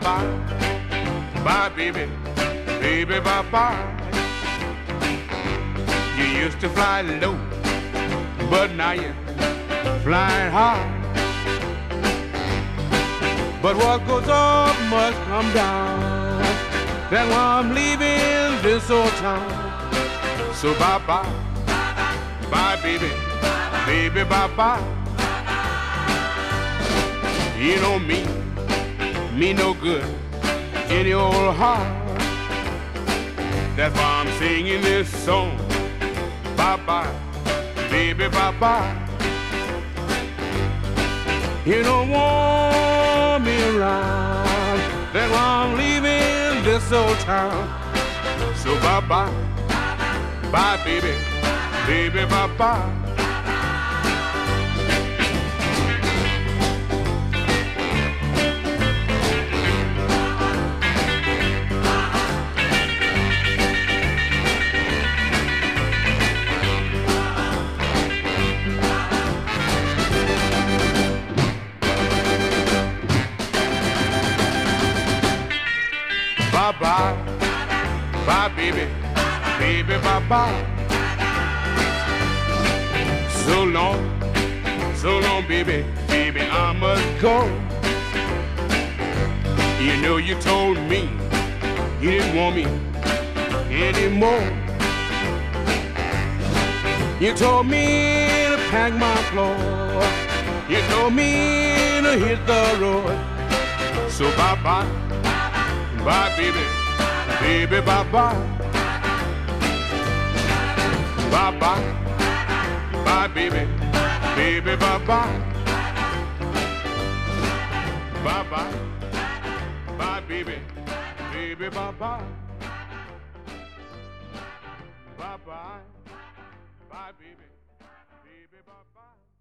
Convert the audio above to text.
bye, bye, baby, baby, bye, bye. You used to fly low, but now you're flying high. But what goes up must come down. That's why I'm leaving this old town. So bye bye, bye baby, baby bye bye. You know me no good in your old heart. That's why I'm singing this song. Bye bye, baby bye bye. You don't want me around. That's why I'm leaving this old town. So bye bye, bye baby, baby bye bye. Bye bye, bye baby, baby bye bye. So long baby, baby I must go. You know you told me you didn't want me anymore. You told me to pack my clothes. You told me to hit the road. So bye bye, bye baby, baby bye bye. Bye bye, bye baby, baby bye bye. Bye bye, bye baby, baby bye bye. Bye bye, bye baby, baby bye bye.